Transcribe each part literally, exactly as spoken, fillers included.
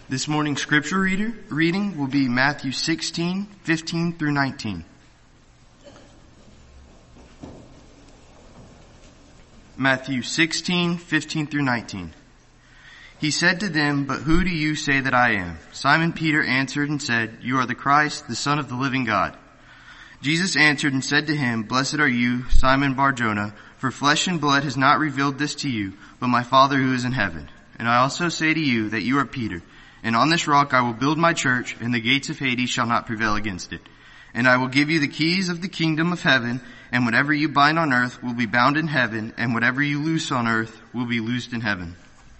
This morning's scripture reader, reading will be Matthew sixteen, fifteen through nineteen. Matthew sixteen, fifteen through nineteen. He said to them, "But who do you say that I am?" Simon Peter answered and said, "You are the Christ, the Son of the living God." Jesus answered and said to him, "Blessed are you, Simon Bar-Jonah, for flesh and blood has not revealed this to you, but my Father who is in heaven. And I also say to you that you are Peter, and on this rock I will build my church, and the gates of Hades shall not prevail against it. And I will give you the keys of the kingdom of heaven, and whatever you bind on earth will be bound in heaven, and whatever you loose on earth will be loosed in heaven."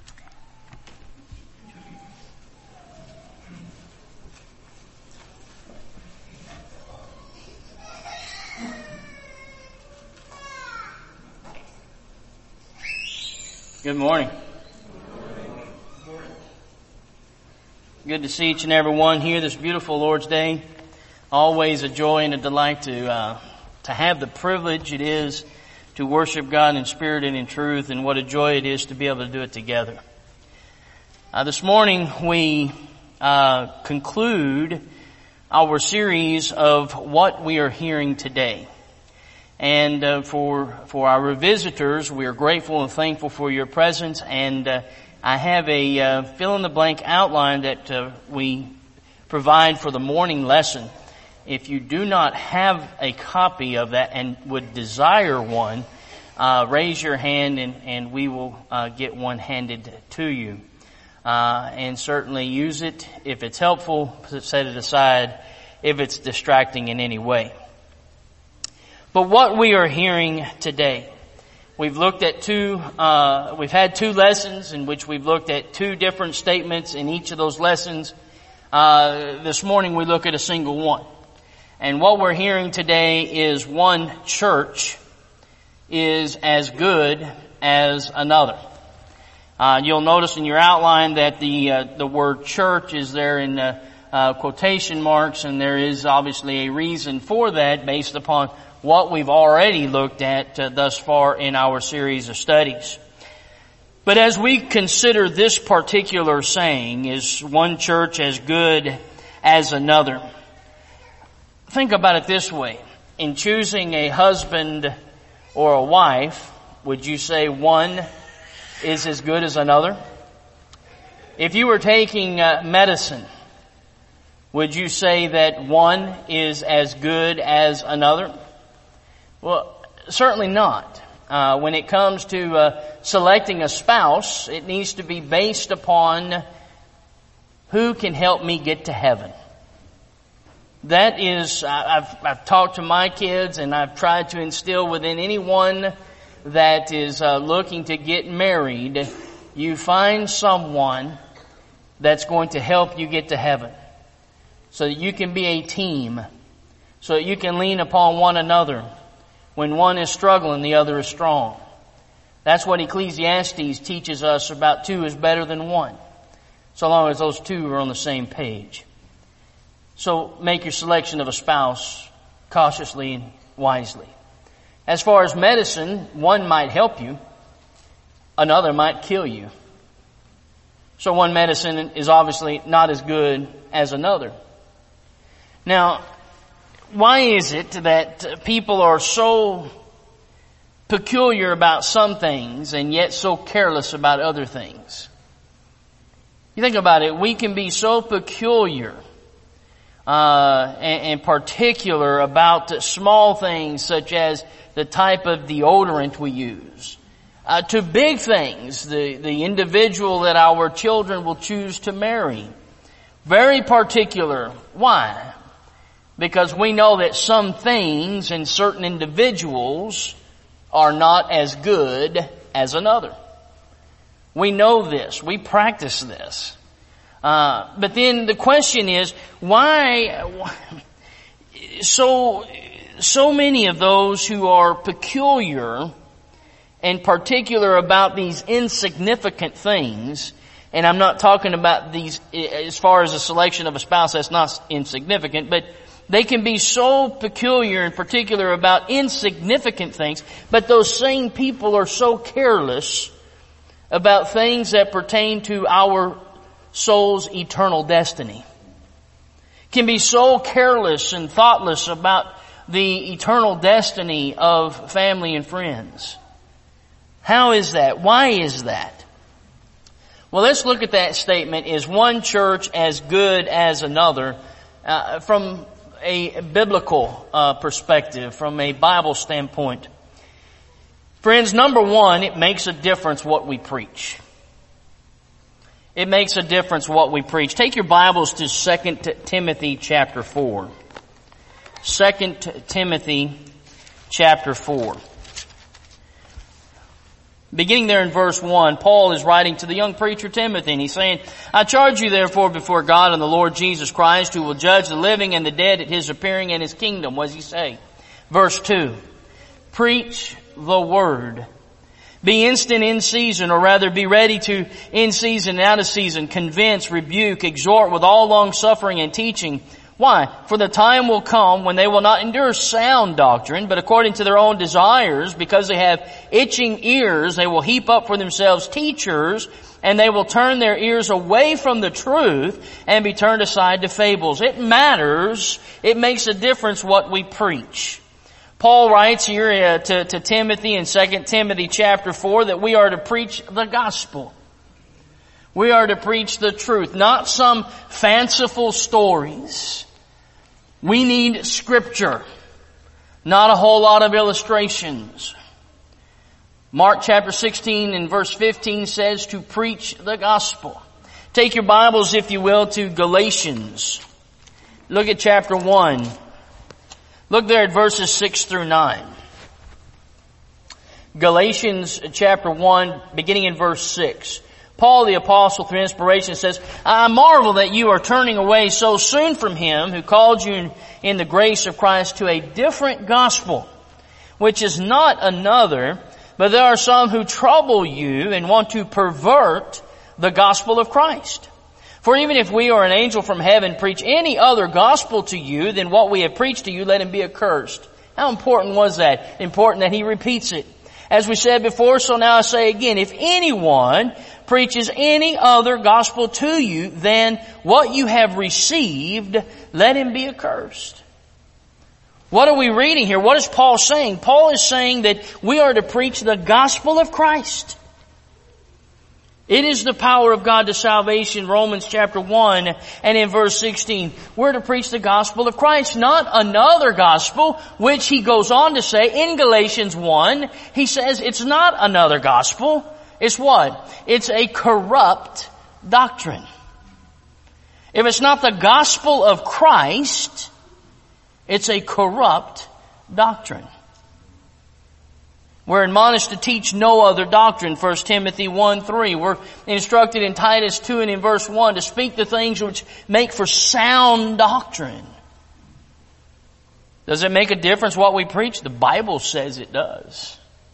Good morning. Good to see each and every one here this beautiful Lord's Day. Always a joy and a delight to uh, to have the privilege it is to worship God in spirit and in truth, and what a joy it is to be able to do it together. Uh, this morning we uh, conclude our series of what we are hearing today. And uh, for for our visitors, we are grateful and thankful for your presence. And uh, I have a uh, fill-in-the-blank outline that uh, we provide for the morning lesson. If you do not have a copy of that and would desire one, uh, raise your hand and, and we will uh, get one handed to you. Uh, and certainly use it if it's helpful, set it aside if it's distracting in any way. But what we are hearing today, we've looked at two, uh, we've had two lessons in which we've looked at two different statements in each of those lessons. Uh, this morning we look at a single one. And what we're hearing today is one church is as good as another. Uh, you'll notice in your outline that the, uh, the word church is there in, uh, uh, quotation marks, and there is obviously a reason for that based upon what we've already looked at uh, thus far in our series of studies. But as we consider this particular saying, is one church as good as another? Think about it this way. In choosing a husband or a wife, would you say one is as good as another? If you were taking uh, medicine, would you say that one is as good as another? Well, certainly not. Uh, when it comes to uh, selecting a spouse, it needs to be based upon who can help me get to heaven. That is, I've, I've talked to my kids and I've tried to instill within anyone that is uh, looking to get married, you find someone that's going to help you get to heaven, so that you can be a team, so that you can lean upon one another. When one is struggling, the other is strong. That's what Ecclesiastes teaches us about two is better than one, so long as those two are on the same page. So make your selection of a spouse cautiously and wisely. As far as medicine, one might help you, another might kill you. So one medicine is obviously not as good as another. Now, why is it that people are so peculiar about some things and yet so careless about other things? You think about it, we can be so peculiar uh and, and particular about small things such as the type of deodorant we use, uh, to big things, the, the individual that our children will choose to marry. Very particular. Why? Because we know that some things and certain individuals are not as good as another. We know this. We practice this. Uh, but then the question is, why so, so many of those who are peculiar and particular about these insignificant things, and I'm not talking about these as far as a selection of a spouse, that's not insignificant, but they can be so peculiar and particular about insignificant things, but those same people are so careless about things that pertain to our soul's eternal destiny. Can be so careless and thoughtless about the eternal destiny of family and friends. How is that? Why is that? Well, let's look at that statement, is one church as good as another, uh, from a biblical uh, perspective, from a Bible standpoint. Friends, number one, it makes a difference what we preach. It makes a difference what we preach. Take your Bibles to Second Timothy chapter four. Second Timothy chapter four. Beginning there in verse one, Paul is writing to the young preacher Timothy, and he's saying, I charge you therefore before God and the Lord Jesus Christ, who will judge the living and the dead at His appearing in His kingdom. What does he say? Verse two, preach the word. Be instant in season, or rather be ready to in season and out of season, convince, rebuke, exhort with all long suffering and teaching. Why? For the time will come when they will not endure sound doctrine, but according to their own desires, because they have itching ears, they will heap up for themselves teachers, and they will turn their ears away from the truth and be turned aside to fables. It matters. It makes a difference what we preach. Paul writes here uh, to, to Timothy in Second Timothy chapter four that we are to preach the gospel. We are to preach the truth, not some fanciful stories. We need scripture, not a whole lot of illustrations. Mark chapter sixteen and verse fifteen says to preach the gospel. Take your Bibles, if you will, to Galatians. Look at chapter one. Look there at verses six through nine. Galatians chapter one, beginning in verse six. Paul the apostle, through inspiration, says, I marvel that you are turning away so soon from Him who called you in, in the grace of Christ to a different gospel, which is not another, but there are some who trouble you and want to pervert the gospel of Christ. For even if we or an angel from heaven preach any other gospel to you than what we have preached to you, let him be accursed. How important was that? Important that he repeats it. As we said before, so now I say again, if anyone preaches any other gospel to you than what you have received, let him be accursed. What are we reading here? What is Paul saying? Paul is saying that we are to preach the gospel of Christ. It is the power of God to salvation, Romans chapter one and in verse sixteen. We're to preach the gospel of Christ, not another gospel, which he goes on to say in Galatians one. He says it's not another gospel. It's what? It's a corrupt doctrine. If it's not the gospel of Christ, it's a corrupt doctrine. We're admonished to teach no other doctrine, First Timothy one three. We're instructed in Titus two and in verse one to speak the things which make for sound doctrine. Does it make a difference what we preach? The Bible says it does.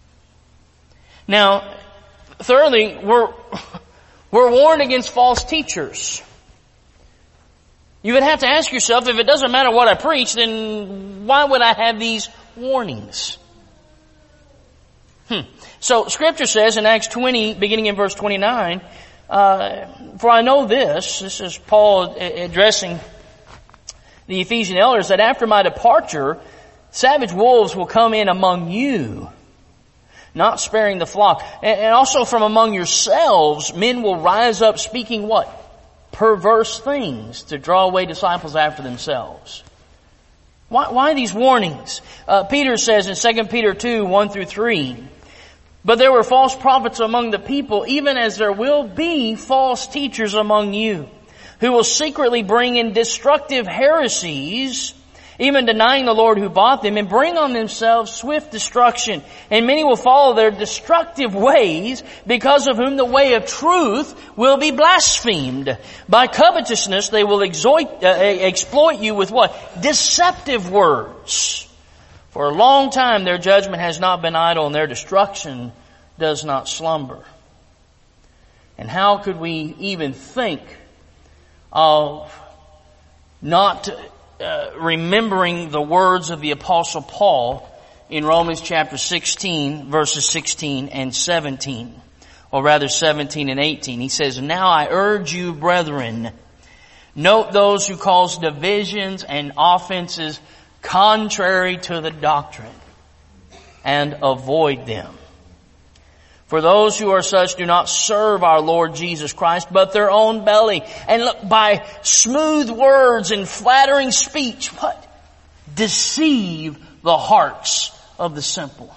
Now, thirdly, we're, we're warned against false teachers. You would have to ask yourself, if it doesn't matter what I preach, then why would I have these warnings? Hmm. So Scripture says in Acts twenty, beginning in verse twenty-nine, uh, for I know this, this is Paul addressing the Ephesian elders, that after my departure, savage wolves will come in among you, not sparing the flock. And also from among yourselves, men will rise up speaking what? Perverse things to draw away disciples after themselves. Why, why these warnings? Uh, Peter says in Second Peter two, one through three, but there were false prophets among the people, even as there will be false teachers among you, who will secretly bring in destructive heresies, even denying the Lord who bought them, and bring on themselves swift destruction. And many will follow their destructive ways, because of whom the way of truth will be blasphemed. By covetousness they will exoit, uh, exploit you with what? Deceptive words. For a long time their judgment has not been idle, and their destruction does not slumber. And how could we even think of not uh, remembering the words of the Apostle Paul in Romans chapter sixteen, verses sixteen and seventeen? Or rather seventeen and eighteen. He says, now I urge you, brethren, note those who cause divisions and offenses contrary to the doctrine, and avoid them. For those who are such do not serve our Lord Jesus Christ, but their own belly. And look, by smooth words and flattering speech, what? Deceive the hearts of the simple.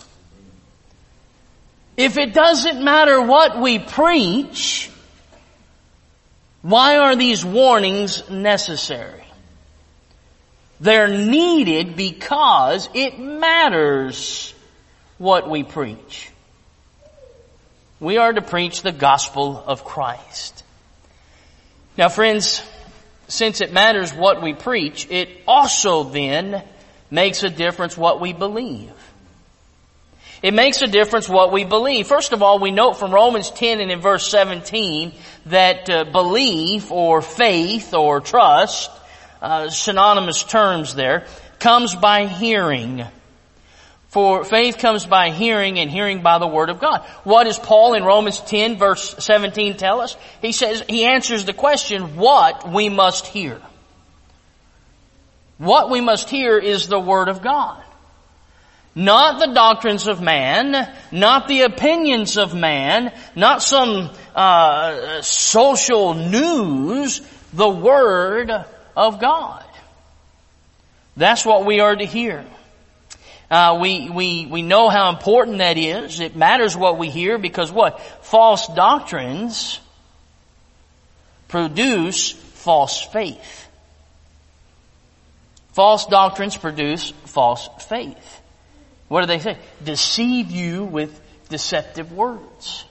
If it doesn't matter what we preach, why are these warnings necessary? They're needed because it matters what we preach. We are to preach the gospel of Christ. Now friends, since it matters what we preach, it also then makes a difference what we believe. It makes a difference what we believe. First of all, we note from Romans ten and in verse seventeen that uh, belief or faith or trust, uh, synonymous terms there, comes by hearing. For faith comes by hearing, and hearing by the Word of God. What does Paul in Romans ten verse seventeen tell us? He says, he answers the question, what we must hear. What we must hear is the Word of God. Not the doctrines of man, not the opinions of man, not some uh social news, the Word of God. That's what we are to hear. Uh, we, we, we know how important that is. It matters what we hear because what? False doctrines produce false faith. False doctrines produce false faith. What do they say? Deceive you with deceptive words.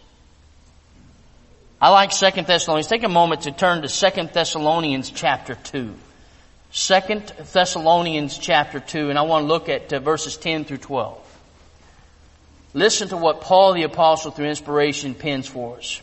I like Second Thessalonians. Take a moment to turn to Second Thessalonians chapter two. Second Thessalonians chapter two, and I want to look at uh, verses ten through twelve. Listen to what Paul the Apostle through inspiration pens for us.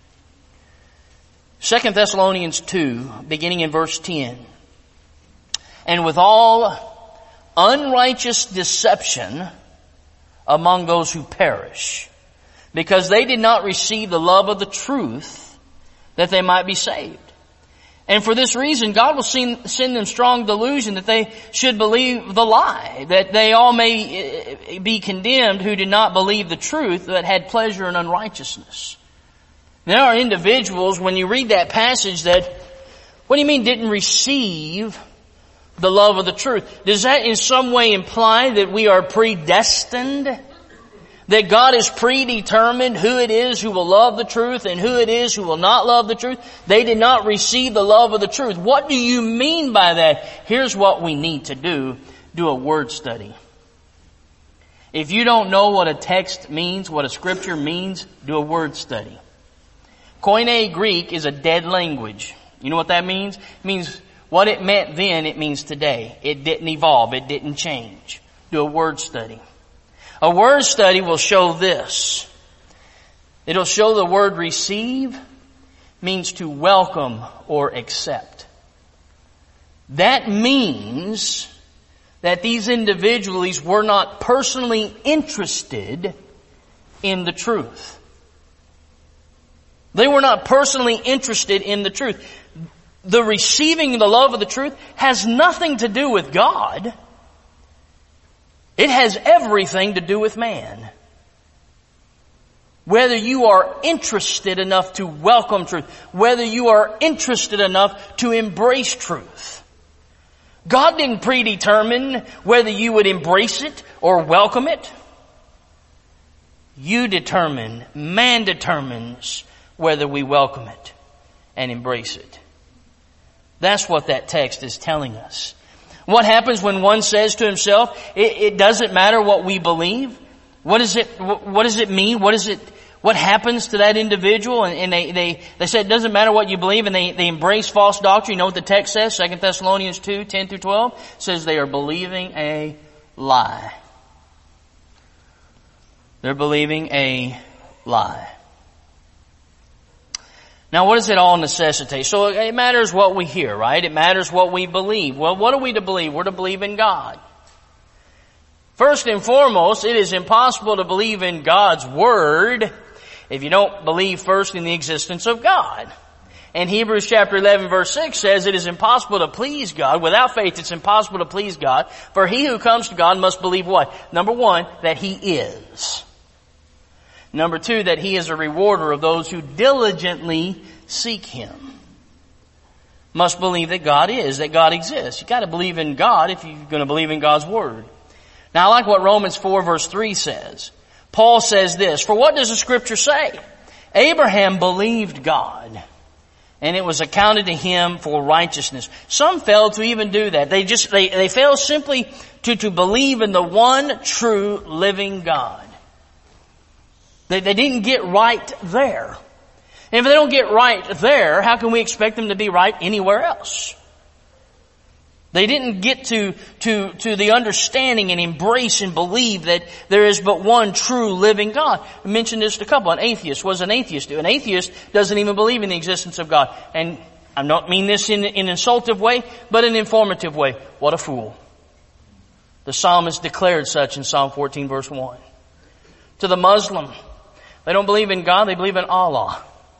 Second Thessalonians two, beginning in verse ten. And with all unrighteous deception among those who perish, because they did not receive the love of the truth, that they might be saved. And for this reason, God will send them strong delusion that they should believe the lie, that they all may be condemned who did not believe the truth, that had pleasure in unrighteousness. There are individuals, when you read that passage, that, what do you mean didn't receive the love of the truth? Does that in some way imply that we are predestined? That God has predetermined who it is who will love the truth and who it is who will not love the truth? They did not receive the love of the truth. What do you mean by that? Here's what we need to do. Do a word study. If you don't know what a text means, what a scripture means, do a word study. Koine Greek is a dead language. You know what that means? It means what it meant then, it means today. It didn't evolve. It didn't change. Do a word study. A word study will show this. It'll show the word receive means to welcome or accept. That means that these individuals were not personally interested in the truth. They were not personally interested in the truth. The receiving the love of the truth has nothing to do with God. It has everything to do with man. Whether you are interested enough to welcome truth, whether you are interested enough to embrace truth. God didn't predetermine whether you would embrace it or welcome it. You determine, man determines whether we welcome it and embrace it. That's what that text is telling us. What happens when one says to himself, it, it doesn't matter what we believe? What does it, what does it mean? What is it, what happens to that individual? And, and they, they, they say it doesn't matter what you believe, and they, they embrace false doctrine. You know what the text says? Second Thessalonians two, ten through twelve says they are believing a lie. They're believing a lie. Now, what does it all necessitate? So it matters what we hear, right? It matters what we believe. Well, what are we to believe? We're to believe in God. First and foremost, it is impossible to believe in God's Word if you don't believe first in the existence of God. And Hebrews chapter eleven verse six says it is impossible to please God. Without faith it's impossible to please God. For he who comes to God must believe what? Number one, that he is. Number two, that he is a rewarder of those who diligently seek him. Must believe that God is, that God exists. You gotta believe in God if you're gonna believe in God's Word. Now I like what Romans four verse three says. Paul says this, for what does the Scripture say? Abraham believed God, and it was accounted to him for righteousness. Some failed to even do that. They just, they, they failed simply to, to believe in the one true living God. They, they didn't get right there. And if they don't get right there, how can we expect them to be right anywhere else? They didn't get to, to, to the understanding and embrace and believe that there is but one true living God. I mentioned this to a couple. An atheist. What does an atheist do? An atheist doesn't even believe in the existence of God. And I don't mean this in, in an insultive way, but in an informative way. What a fool. The psalmist declared such in Psalm fourteen verse one. To the Muslim, they don't believe in God, they believe in Allah.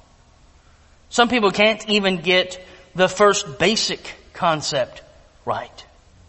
Some people can't even get the first basic concept right.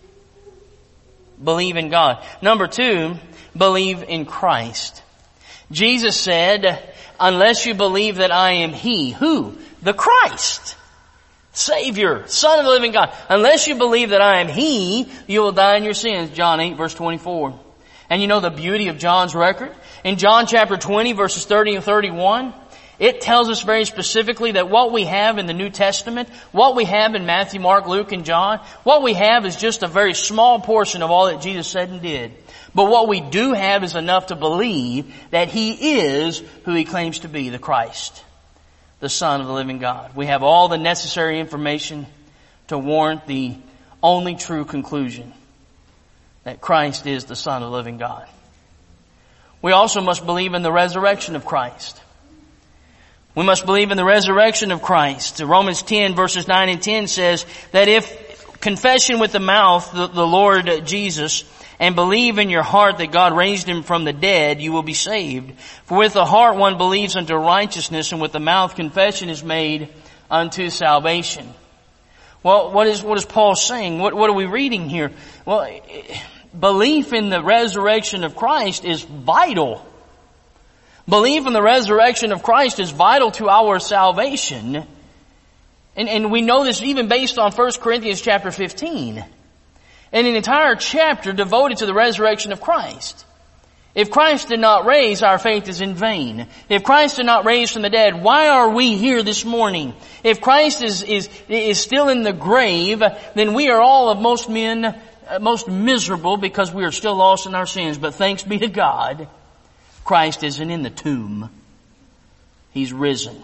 Believe in God. Number two, believe in Christ. Jesus said, unless you believe that I am He, who? The Christ. Savior, Son of the living God. Unless you believe that I am He, you will die in your sins. John eight verse twenty-four. And you know the beauty of John's record? In John chapter twenty verses thirty and thirty-one, it tells us very specifically that what we have in the New Testament, what we have in Matthew, Mark, Luke, and John, what we have is just a very small portion of all that Jesus said and did. But what we do have is enough to believe that He is who He claims to be, the Christ, the Son of the living God. We have all the necessary information to warrant the only true conclusion that Christ is the Son of the living God. We also must believe in the resurrection of Christ. We must believe in the resurrection of Christ. Romans ten verses nine and ten says that if confession with the mouth the, the Lord Jesus and believe in your heart that God raised Him from the dead, you will be saved. For with the heart one believes unto righteousness, and with the mouth confession is made unto salvation. Well, what is, what is Paul saying? What, what are we reading here? Well, belief in the resurrection of Christ is vital. Belief in the resurrection of Christ is vital to our salvation. And, and we know this even based on First Corinthians chapter fifteen. And an entire chapter devoted to the resurrection of Christ. If Christ did not raise, our faith is in vain. If Christ did not raise from the dead, why are we here this morning? If Christ is, is, is still in the grave, then we are all of most men, most miserable because we are still lost in our sins. But thanks be to God, Christ isn't in the tomb. He's risen.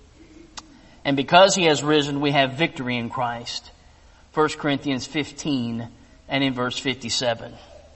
And because He has risen, we have victory in Christ. First Corinthians fifteen and in verse fifty-seven.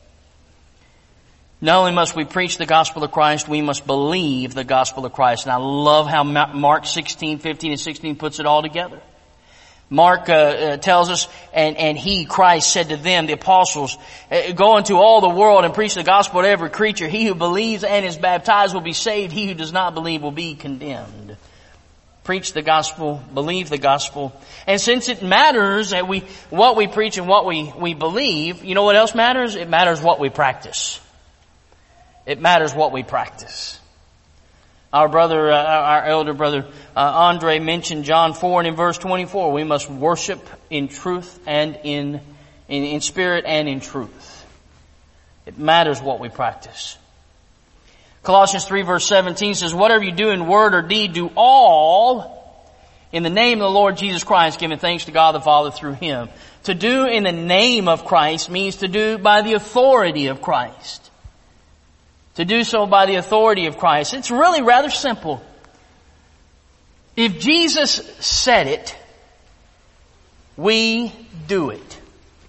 Not only must we preach the gospel of Christ, we must believe the gospel of Christ. And I love how Mark sixteen, fifteen and sixteen puts it all together. Mark uh, uh, tells us, and, and He, Christ, said to them, the apostles, go into all the world and preach the gospel to every creature. He who believes and is baptized will be saved. He who does not believe will be condemned. Preach the gospel, believe the gospel. And since it matters that we, what we preach and what we, we believe, you know what else matters? It matters what we practice. It matters what we practice. Our brother, uh, our elder brother, uh, Andre mentioned John four and in verse twenty-four, we must worship in truth and in, in, in spirit and in truth. It matters what we practice. Colossians three verse seventeen says, whatever you do in word or deed, do all in the name of the Lord Jesus Christ, giving thanks to God the Father through Him. To do in the name of Christ means to do by the authority of Christ. To do so by the authority of Christ. It's really rather simple. If Jesus said it, we do it.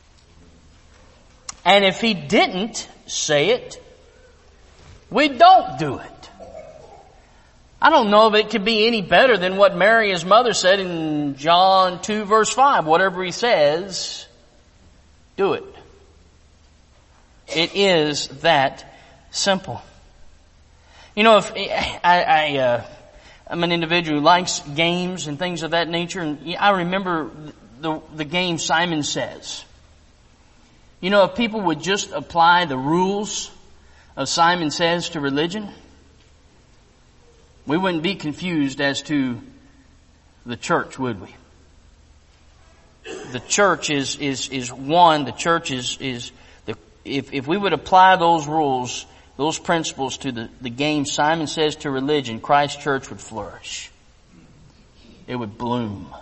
And if He didn't say it, we don't do it. I don't know if it could be any better than what Mary, His mother, said in John two verse five. Whatever He says, do it. It is that simple. You know, if I, I uh, I'm an individual who likes games and things of that nature, and I remember the the game Simon Says. You know, if people would just apply the rules of Simon Says to religion, we wouldn't be confused as to the church, would we? The church is is is one. The church is is the if if we would apply those rules, those principles to the, the game Simon Says to religion, Christ's church would flourish. It would bloom.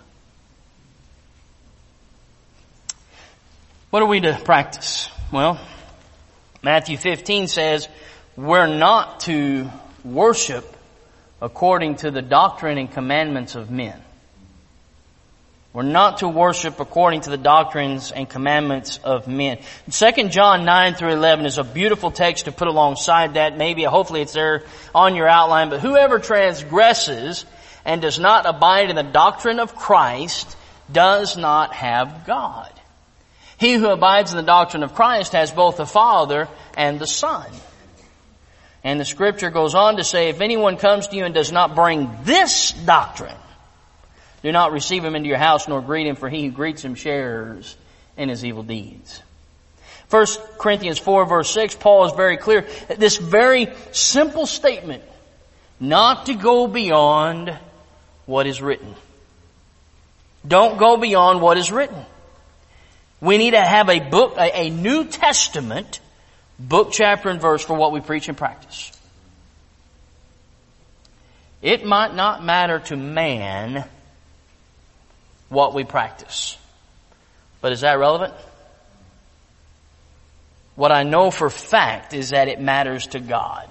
What are we to practice? Well, Matthew fifteen says we're not to worship according to the doctrine and commandments of men. We're not to worship according to the doctrines and commandments of men. Second John nine through eleven is a beautiful text to put alongside that. Maybe, hopefully it's there on your outline. But whoever transgresses and does not abide in the doctrine of Christ does not have God. He who abides in the doctrine of Christ has both the Father and the Son. And the scripture goes on to say, if anyone comes to you and does not bring this doctrine, do not receive him into your house nor greet him, for he who greets him shares in his evil deeds. First Corinthians four verse six, Paul is very clear. This very simple statement, not to go beyond what is written. Don't go beyond what is written. We need to have a book, a, a New Testament book, chapter, and verse for what we preach and practice. It might not matter to man what we practice. But is that relevant? What I know for fact is that it matters to God.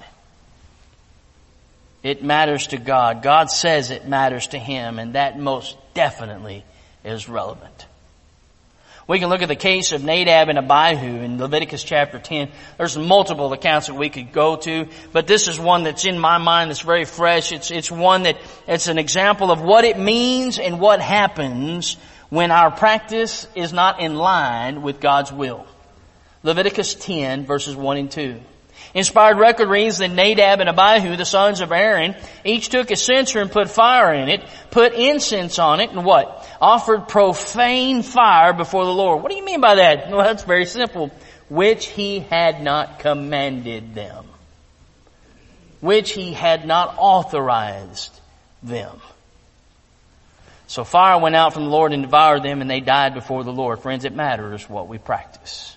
It matters to God. God says it matters to Him, and that most definitely is relevant. We can look at the case of Nadab and Abihu in Leviticus chapter ten. There's multiple accounts that we could go to, but this is one that's in my mind that's very fresh. It's, it's one that, it's an example of what it means and what happens when our practice is not in line with God's will. Leviticus ten verses one and two. Inspired record reads that Nadab and Abihu, the sons of Aaron, each took a censer and put fire in it, put incense on it, and what? Offered profane fire before the Lord. What do you mean by that? Well, that's very simple. Which He had not commanded them. Which He had not authorized them. So fire went out from the Lord and devoured them, and they died before the Lord. Friends, it matters what we practice.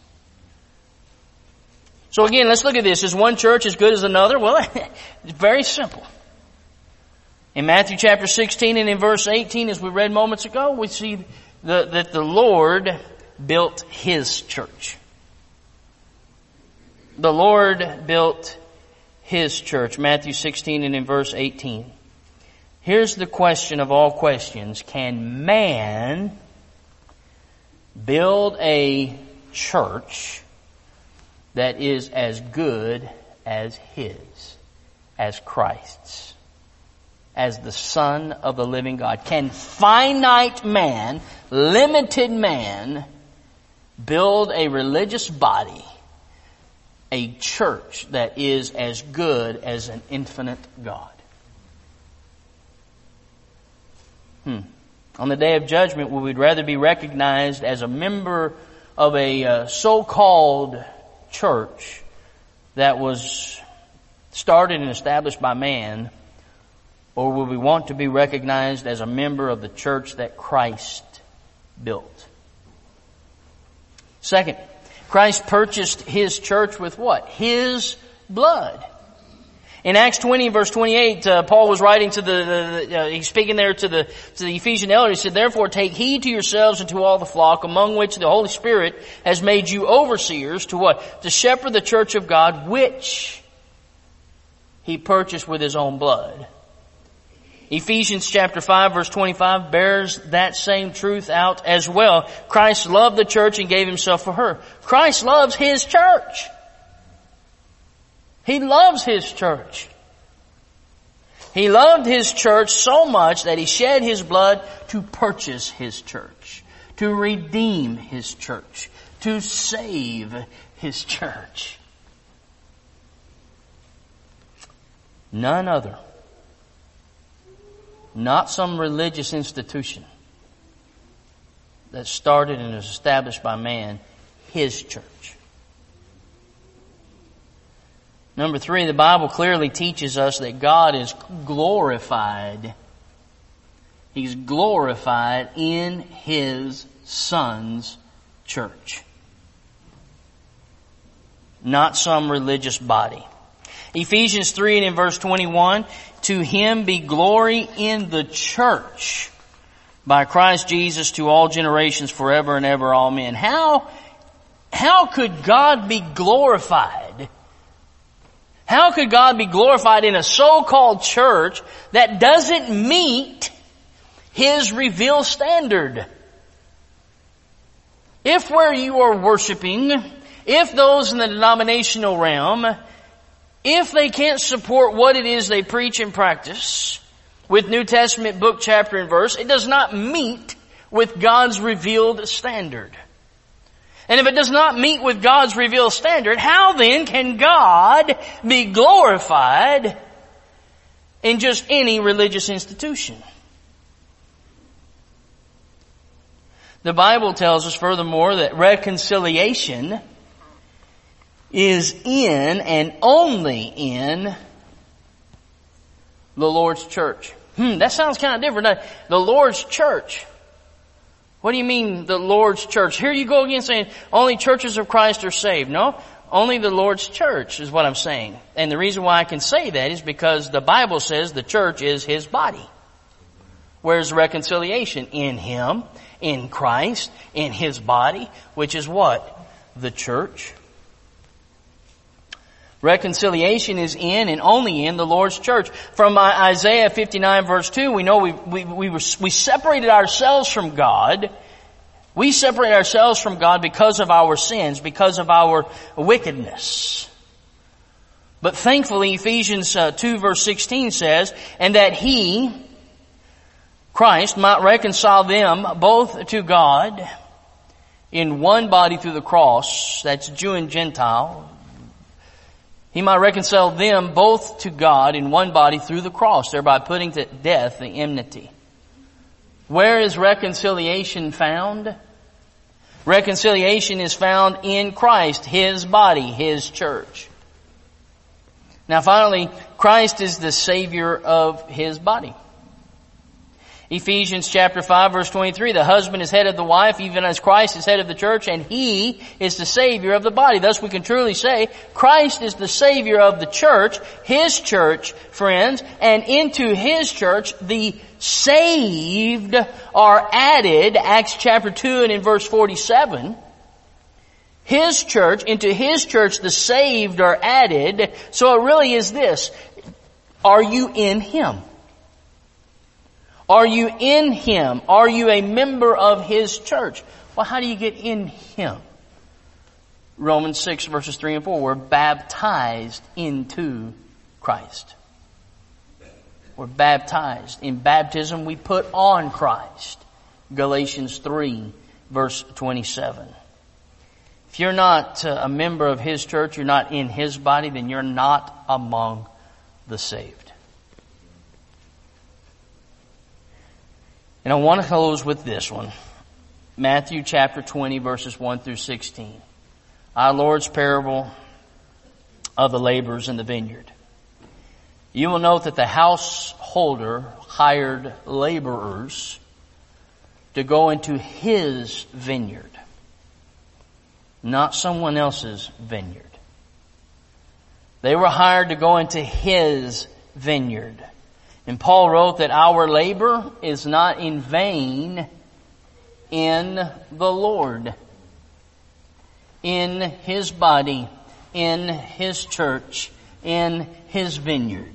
So again, let's look at this. Is one church as good as another? Well, it's very simple. In Matthew chapter sixteen and in verse eighteen, as we read moments ago, we see the, that the Lord built His church. The Lord built His church. Matthew sixteen and in verse eighteen. Here's the question of all questions. Can man build a church that is as good as His, as Christ's, as the Son of the living God? Can finite man, limited man, build a religious body, a church that is as good as an infinite God? Hmm. On the day of judgment, we would rather be recognized as a member of a uh, so-called church that was started and established by man, or will we want to be recognized as a member of the church that Christ built? Second, Christ purchased His church with what? His blood. In Acts twenty, verse twenty-eight, uh, Paul was writing to the, the uh, he's speaking there to the to the Ephesian elders. He said, "Therefore take heed to yourselves and to all the flock, among which the Holy Spirit has made you overseers, to what? To shepherd the church of God, which He purchased with His own blood." Ephesians chapter five, verse twenty-five bears that same truth out as well. Christ loved the church and gave Himself for her. Christ loves His church. He loves His church. He loved His church so much that He shed His blood to purchase His church, to redeem His church, to save His church. None other. Not some religious institution that started and was established by man. His church. Number three, the Bible clearly teaches us that God is glorified. He's glorified in His Son's church. Not some religious body. Ephesians three and in verse twenty-one, to Him be glory in the church by Christ Jesus to all generations forever and ever. Amen. How, how could God be glorified? How could God be glorified in a so-called church that doesn't meet His revealed standard? If where you are worshiping, if those in the denominational realm, if they can't support what it is they preach and practice with New Testament book, chapter, and verse, it does not meet with God's revealed standard. And if it does not meet with God's revealed standard, how then can God be glorified in just any religious institution? The Bible tells us furthermore that reconciliation is in and only in the Lord's church. Hmm, that sounds kind of different. The Lord's church. What do you mean the Lord's church? Here you go again saying only churches of Christ are saved. No, only the Lord's church is what I'm saying. And the reason why I can say that is because the Bible says the church is His body. Where's reconciliation? In Him, in Christ, in His body, which is what? The church. Reconciliation is in and only in the Lord's church. From Isaiah fifty-nine verse two, we know we, we, we, were, we separated ourselves from God. We separate ourselves from God because of our sins, because of our wickedness. But thankfully Ephesians uh, two verse sixteen says, and that He, Christ, might reconcile them both to God in one body through the cross. That's Jew and Gentile. He might reconcile them both to God in one body through the cross, thereby putting to death the enmity. Where is reconciliation found? Reconciliation is found in Christ, His body, His church. Now finally, Christ is the Savior of His body. Ephesians chapter five verse twenty-three, the husband is head of the wife, even as Christ is head of the church, and He is the Savior of the body. Thus we can truly say, Christ is the Savior of the church, His church, friends, and into His church the saved are added, Acts chapter two and in verse forty-seven. His church, into His church the saved are added. So it really is this, are you in Him? Are you in Him? Are you a member of His church? Well, how do you get in Him? Romans six verses three and four, we're baptized into Christ. We're baptized. In baptism we put on Christ. Galatians three verse twenty-seven. If you're not a member of His church, you're not in His body, then you're not among the saved. And I want to close with this one. Matthew chapter twenty verses one through sixteen. Our Lord's parable of the laborers in the vineyard. You will note that the householder hired laborers to go into his vineyard, not someone else's vineyard. They were hired to go into his vineyard. And Paul wrote that our labor is not in vain in the Lord, in His body, in His church, in His vineyard.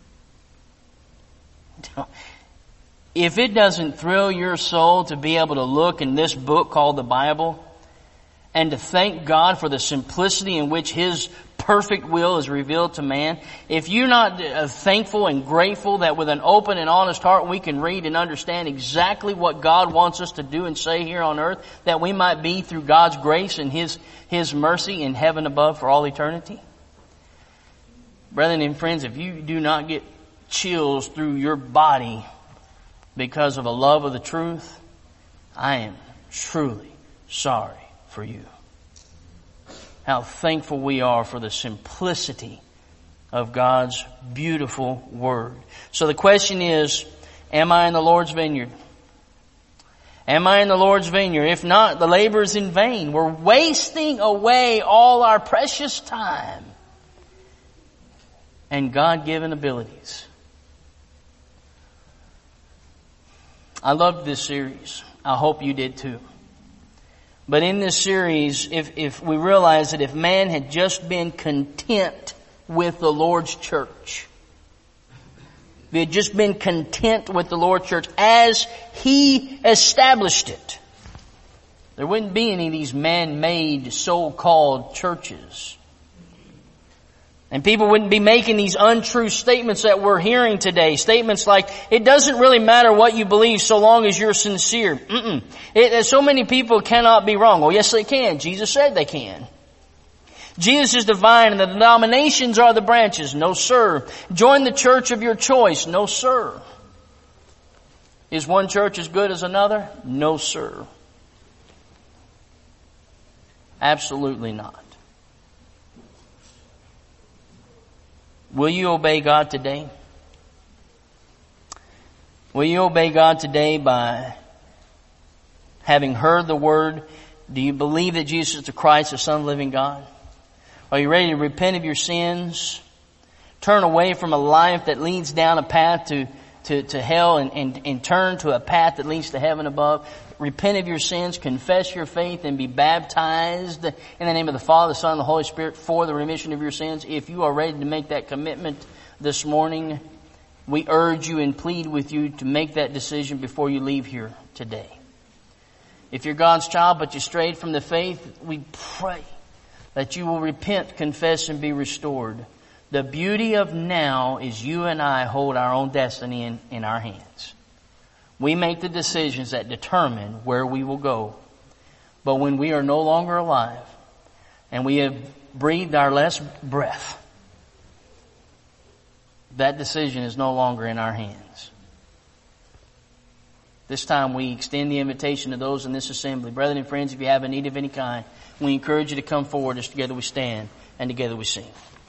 If it doesn't thrill your soul to be able to look in this book called the Bible and to thank God for the simplicity in which His perfect will is revealed to man, if you're not uh, thankful and grateful that with an open and honest heart we can read and understand exactly what God wants us to do and say here on earth, that we might be through God's grace and His, His mercy in heaven above for all eternity, Brethren and friends, if you do not get chills through your body because of a love of the truth, I am truly sorry for you. How thankful we are for the simplicity of God's beautiful Word. So the question is, am I in the Lord's vineyard? Am I in the Lord's vineyard? If not, the labor is in vain. We're wasting away all our precious time and God-given abilities. I loved this series. I hope you did too. But in this series, if, if we realize that if man had just been content with the Lord's church, if he had just been content with the Lord's church as He established it, there wouldn't be any of these man-made so-called churches. And people wouldn't be making these untrue statements that we're hearing today. Statements like, it doesn't really matter what you believe so long as you're sincere. Mm-mm. It, so many people cannot be wrong. Well, yes, they can. Jesus said they can. Jesus is the vine and the denominations are the branches. No, sir. Join the church of your choice. No, sir. Is one church as good as another? No, sir. Absolutely not. Will you obey God today? Will you obey God today by having heard the Word? Do you believe that Jesus is the Christ, the Son of the living God? Are you ready to repent of your sins? Turn away from a life that leads down a path to, to, to hell and, and, and turn to a path that leads to heaven above? Repent of your sins, confess your faith, and be baptized in the name of the Father, the Son, and the Holy Spirit for the remission of your sins. If you are ready to make that commitment this morning, we urge you and plead with you to make that decision before you leave here today. If you're God's child but you strayed from the faith, we pray that you will repent, confess, and be restored. The beauty of now is you and I hold our own destiny in, in our hands. We make the decisions that determine where we will go. But when we are no longer alive and we have breathed our last breath, that decision is no longer in our hands. This time we extend the invitation to those in this assembly. Brethren and friends, if you have a need of any kind, we encourage you to come forward as together we stand and together we sing.